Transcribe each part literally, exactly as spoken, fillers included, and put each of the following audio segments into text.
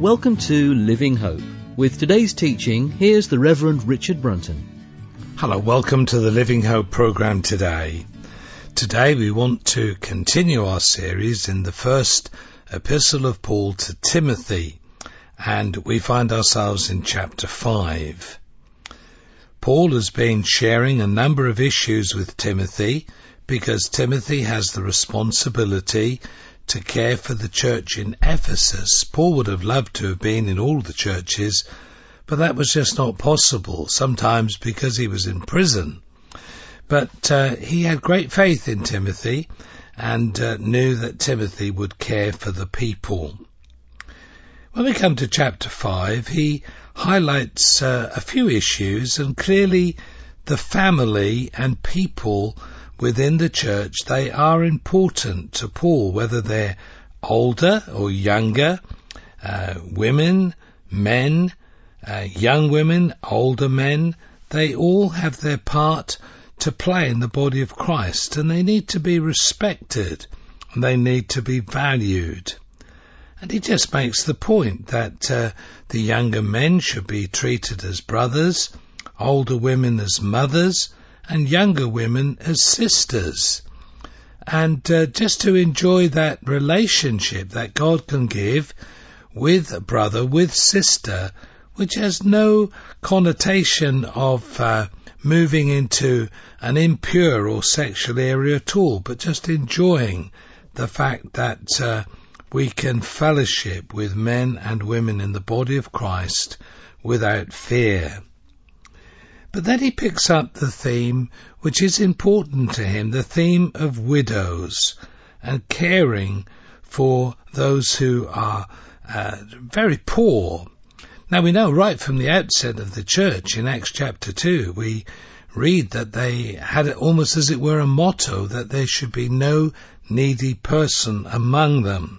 Welcome to Living Hope. With today's teaching, here's the Reverend Richard Brunton. Hello, welcome to the Living Hope programme today. Today we want to continue our series in the first epistle of Paul to Timothy, and we find ourselves in chapter five. Paul has been sharing a number of issues with Timothy because Timothy has the responsibility to care for the church in Ephesus. Paul would have loved to have been in all the churches, but that was just not possible, sometimes because he was in prison. But uh, he had great faith in Timothy and uh, knew that Timothy would care for the people. When we come to chapter five, he highlights uh, a few issues, and clearly the family and people within the church, they are important to Paul, whether they're older or younger, uh, women, men, uh, young women, older men. They all have their part to play in the body of Christ, and they need to be respected and they need to be valued. And he just makes the point that uh, the younger men should be treated as brothers, older women as mothers, and younger women as sisters. And uh, just to enjoy that relationship that God can give with a brother, with sister, which has no connotation of uh, moving into an impure or sexual area at all, but just enjoying the fact that uh, we can fellowship with men and women in the body of Christ without fear. But then he picks up the theme which is important to him, the theme of widows and caring for those who are uh, very poor. Now we know right from the outset of the church in Acts chapter two, we read that they had it almost as it were a motto that there should be no needy person among them.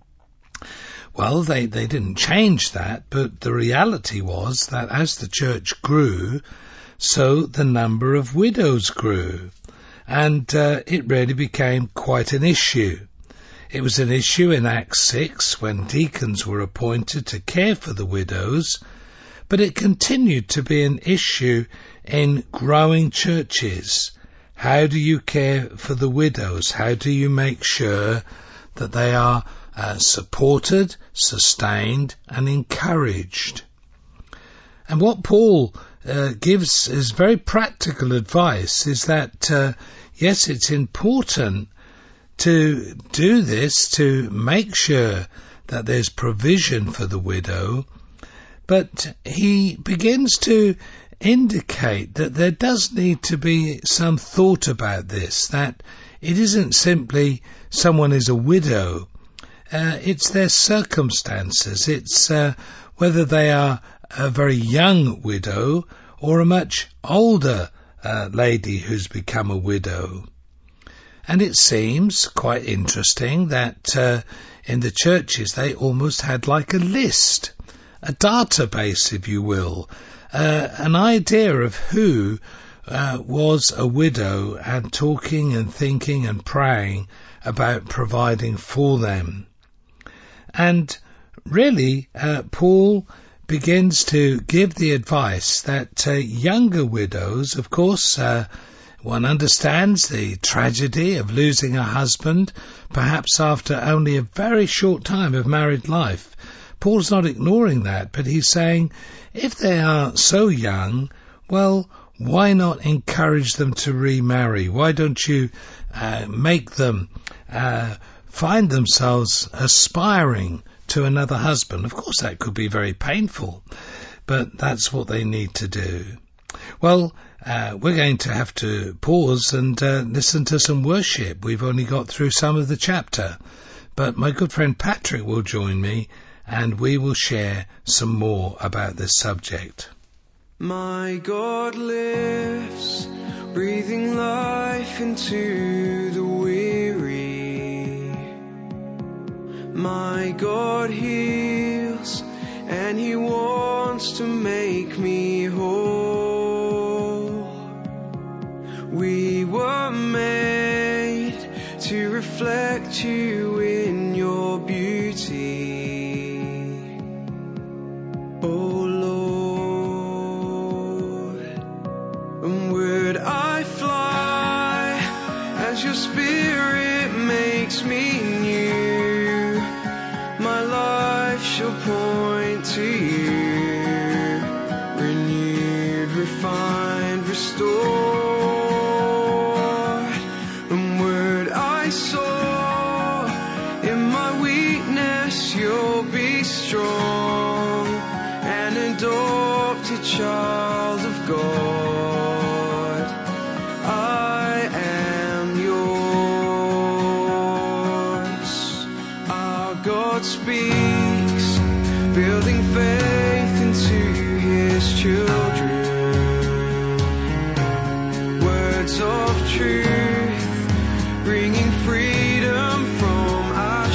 Well, they, they didn't change that, but the reality was that as the church grew, so the number of widows grew, and uh, it really became quite an issue. It was an issue in Acts six when deacons were appointed to care for the widows, but it continued to be an issue in growing churches. How do you care for the widows? How do you make sure that they are uh, supported, sustained, and encouraged? And what Paul uh, gives as very practical advice is that, uh, yes, it's important to do this, to make sure that there's provision for the widow, but he begins to indicate that there does need to be some thought about this, that it isn't simply someone is a widow, uh, it's their circumstances, it's uh, whether they are a very young widow or a much older uh, lady who's become a widow. And it seems quite interesting that uh, in the churches they almost had like a list, a database, if you will, uh, an idea of who uh, was a widow, and talking and thinking and praying about providing for them. And really, uh, Paul begins to give the advice that uh, younger widows, of course, uh, one understands the tragedy of losing a husband, perhaps after only a very short time of married life. Paul's not ignoring that, but he's saying, if they are so young, well, why not encourage them to remarry? Why don't you uh, make them uh, find themselves aspiring to another husband? Of course, that could be very painful, but that's what they need to do. Well, uh, we're going to have to pause and uh, listen to some worship. We've only got through some of the chapter, but my good friend Patrick will join me and we will share some more about this subject. My God lives, breathing life into the weary. My God heals, and He wants to make me whole. We were made to reflect You in Your beauty. as your spirit makes me new. My life shall point to you, renewed, refined, restored. And word I saw, in my weakness you'll be strong, an adopted child of God. I am yours. Our God speaks, building faith into his children. Words of truth, bringing freedom from our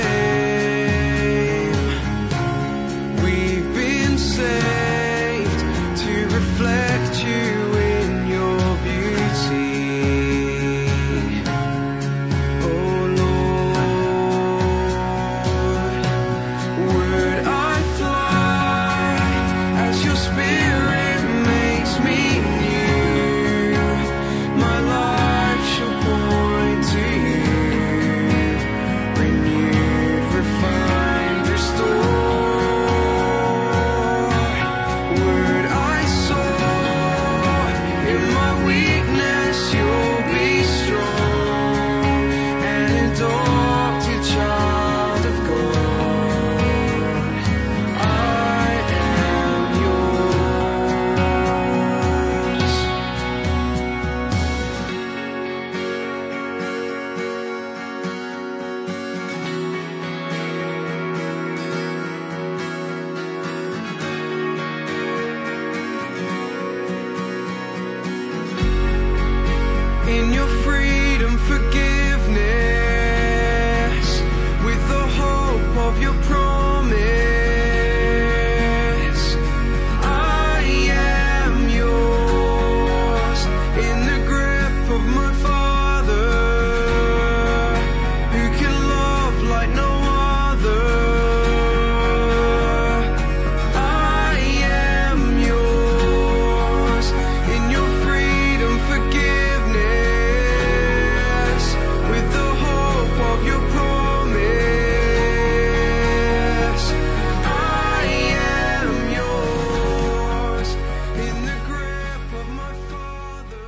shame. We've been saved to reflect you in your beauty. Oh Lord, word I fly as your spirit makes me new. My life shall point to you, renewed, refined, restored. Word I saw, in my weakness you'll be strong, an adopted child of God. I am yours. In your freedom, forgiveness, with the hope of your promise. I am yours, in the grip of my Father, who can love like no other. I am yours, in your freedom, forgiveness, with the hope of your promise. I am yours, in the grip of my Father.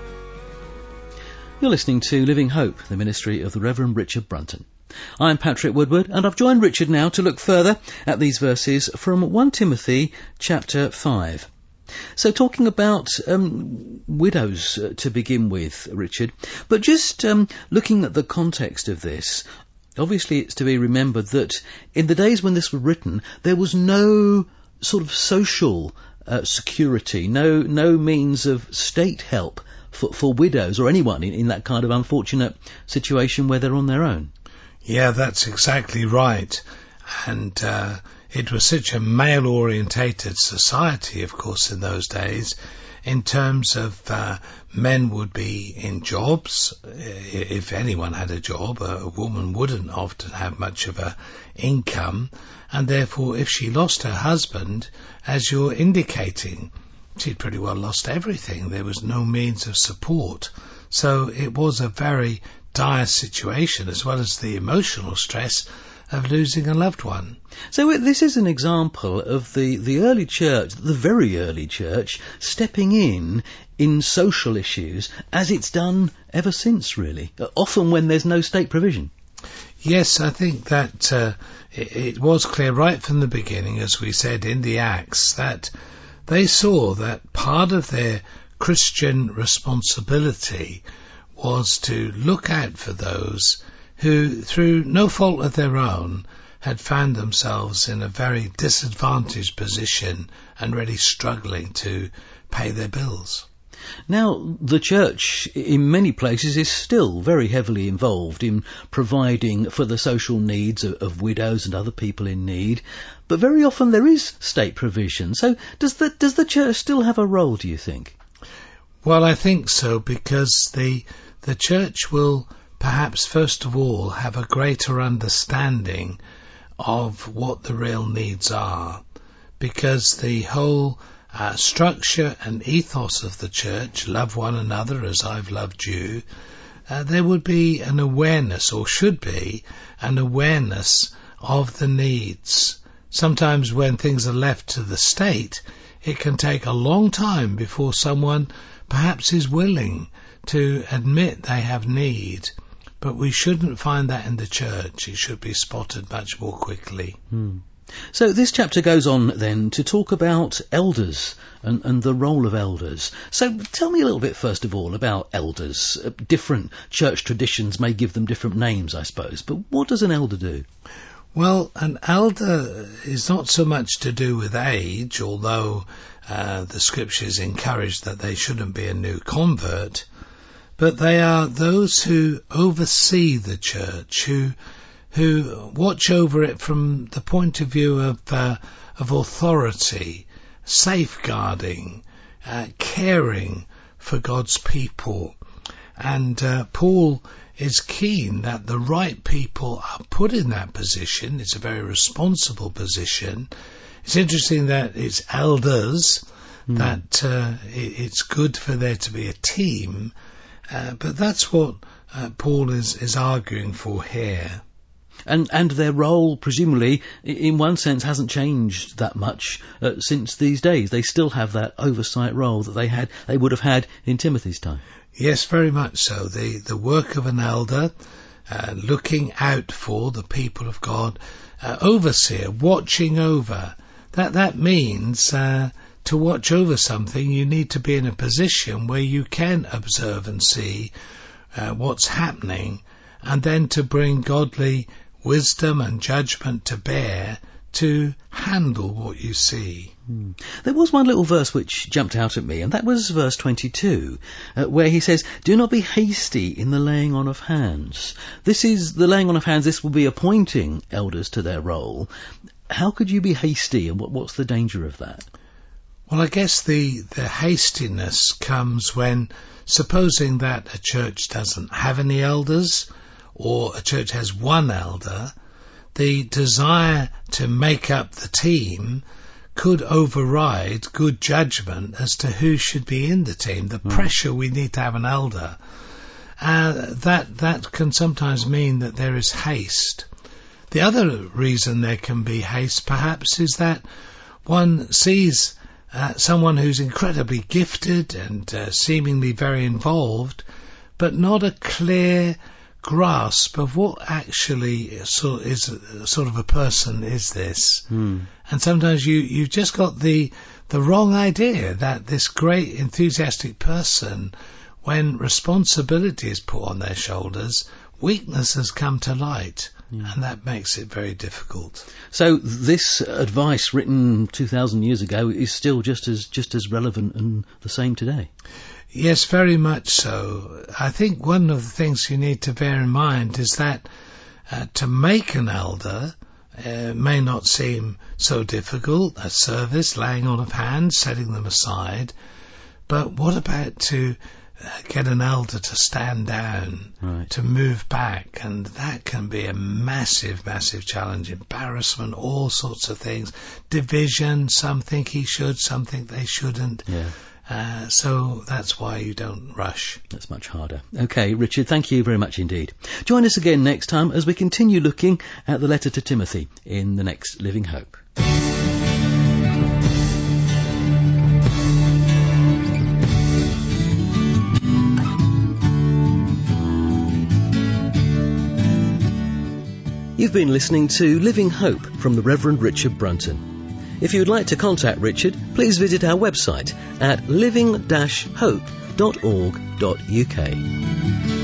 You're listening to Living Hope, the ministry of the Reverend Richard Brunton. I'm Patrick Woodward, and I've joined Richard now to look further at these verses from First Timothy chapter five. So talking about um, widows uh, to begin with, Richard, but just um, looking at the context of this, obviously it's to be remembered that in the days when this was written, there was no sort of social uh, security, no no means of state help for, for widows or anyone in, in that kind of unfortunate situation where they're on their own. Yeah, that's exactly right. And uh, it was such a male-orientated society, of course, in those days, in terms of uh, men would be in jobs. If anyone had a job, a woman wouldn't often have much of a income, and therefore if she lost her husband, as you're indicating, she'd pretty well lost everything. There was no means of support. So it was a very dire situation, as well as the emotional stress of losing a loved one. So this is an example of the, the early church, the very early church, stepping in in social issues as it's done ever since, really, often when there's no state provision. Yes, I think that uh, it, it was clear right from the beginning, as we said in the Acts, that they saw that part of their Christian responsibility was to look out for those who, through no fault of their own, had found themselves in a very disadvantaged position and really struggling to pay their bills. Now, the church in many places is still very heavily involved in providing for the social needs of, of widows and other people in need, but very often there is state provision. So does the, does the church still have a role, do you think? Well, I think so, because the the church will perhaps first of all have a greater understanding of what the real needs are, because the whole uh, structure and ethos of the church, love one another as I've loved you, uh, there would be an awareness, or should be an awareness of the needs. Sometimes when things are left to the state, it can take a long time before someone perhaps is willing to admit they have need. But we shouldn't find that in the church. It should be spotted much more quickly. Hmm. So this chapter goes on then to talk about elders and, and the role of elders. So tell me a little bit first of all about elders. Uh, different church traditions may give them different names, I suppose. But what does an elder do? Well, an elder is not so much to do with age, although uh, the scriptures encourage that they shouldn't be a new convert, but they are those who oversee the church, who who watch over it from the point of view of uh, of authority, safeguarding, uh, caring for God's people. And uh, Paul is keen that the right people are put in that position. It's a very responsible position. It's interesting that it's elders, mm. that uh, it, it's good for there to be a team, uh, but that's what uh, Paul is, is arguing for here. And and their role, presumably, in one sense, hasn't changed that much uh, since these days. They still have that oversight role that they had, they would have had in Timothy's time. Yes, very much so. The the work of an elder, uh, looking out for the people of God, uh, overseer, watching over. That that means uh, to watch over something, you need to be in a position where you can observe and see uh, what's happening, and then to bring godly wisdom and judgment to bear to handle what you see. Hmm. There was one little verse which jumped out at me, and that was verse twenty-two, uh, where he says, "Do not be hasty in the laying on of hands." This is the laying on of hands. This will be appointing elders to their role. How could you be hasty, and what, what's the danger of that? Well, I guess the, the hastiness comes when, supposing that a church doesn't have any elders, or a church has one elder, the desire to make up the team could override good judgment as to who should be in the team. The mm. pressure we need to have an elder. Uh, that that can sometimes mean that there is haste. The other reason there can be haste, perhaps, is that one sees uh, someone who's incredibly gifted and uh, seemingly very involved, but not a clear grasp of what actually sort is sort of a person is this. Mm. And sometimes you you've just got the the wrong idea that this great enthusiastic person, when responsibility is put on their shoulders, weakness has come to light. Yeah. And that makes it very difficult. So this advice written two thousand years ago is still just as just as relevant and the same today. Yes, very much so. I think one of the things you need to bear in mind is that uh, to make an elder uh, may not seem so difficult, a service, laying on of hands, setting them aside, but what about to uh, get an elder to stand down, right, to move back, and that can be a massive, massive challenge, embarrassment, all sorts of things, division, some think he should, some think they shouldn't. Yeah. Uh, so that's why you don't rush. That's much harder. Okay, Richard, thank you very much indeed. Join us again next time as we continue looking at the letter to Timothy in the next Living Hope. You've been listening to Living Hope from the Reverend Richard Brunton. If you would like to contact Richard, please visit our website at living dash hope dot org dot U K.